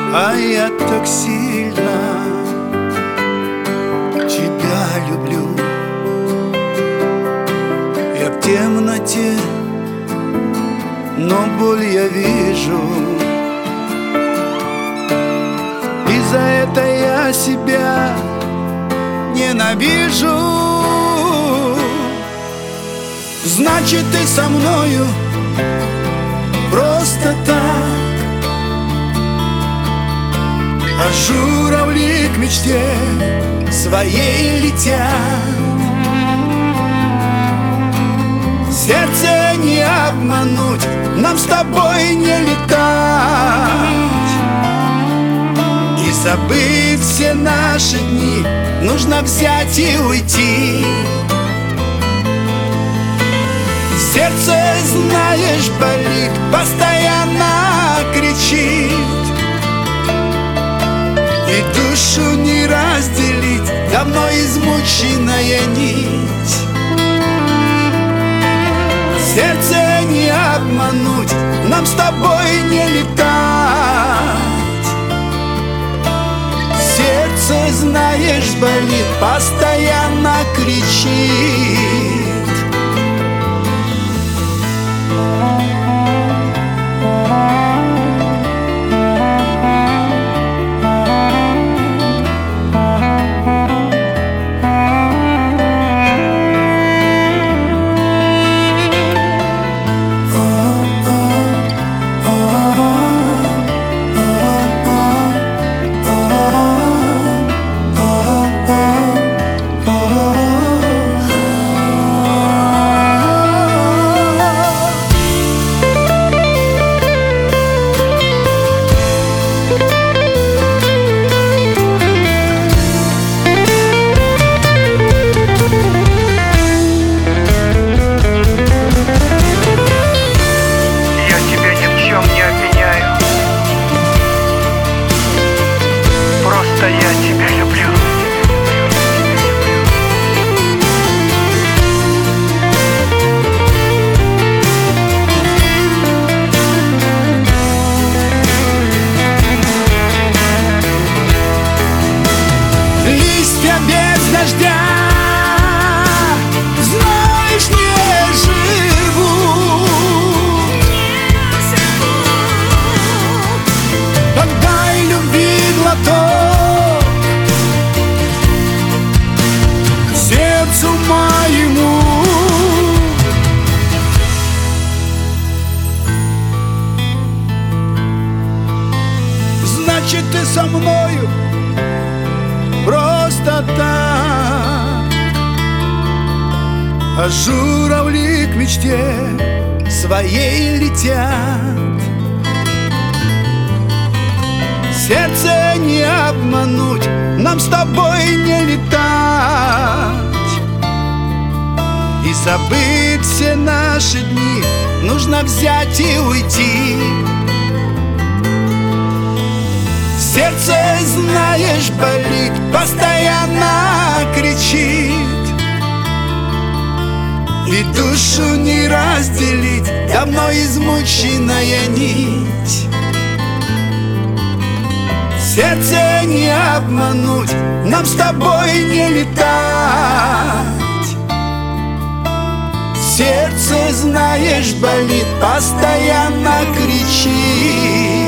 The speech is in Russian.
А я так сильно тебя люблю. Я в темноте, но боль я вижу. И за это я себя ненавижу. Значит, ты со мною просто так. А журавли к мечте своей летят. Сердце не обмануть, нам с тобой не летать. И забыть все наши дни нужно взять и уйти. Сердце, знаешь, болит, постоянно кричит. И душу не разделить, давно измученная нить. Сердце не обмануть, нам с тобой не летать. Сердце, знаешь, болит, постоянно кричит. Я тебя люблю. Листья без дождя, знаешь, не живут. Отдай любви глоток сердцу моему. Значит, ты со мною просто так. А журавли к мечте своей летят. Сердце не обмануть, нам с тобой не летать. И забыть все наши дни нужно взять и уйти. Сердце, знаешь, болит, постоянно кричит. И душу не разделить, давно измученная нить. Сердце не обмануть, нам с тобой не летать. Сердце, знаешь, болит, постоянно кричит.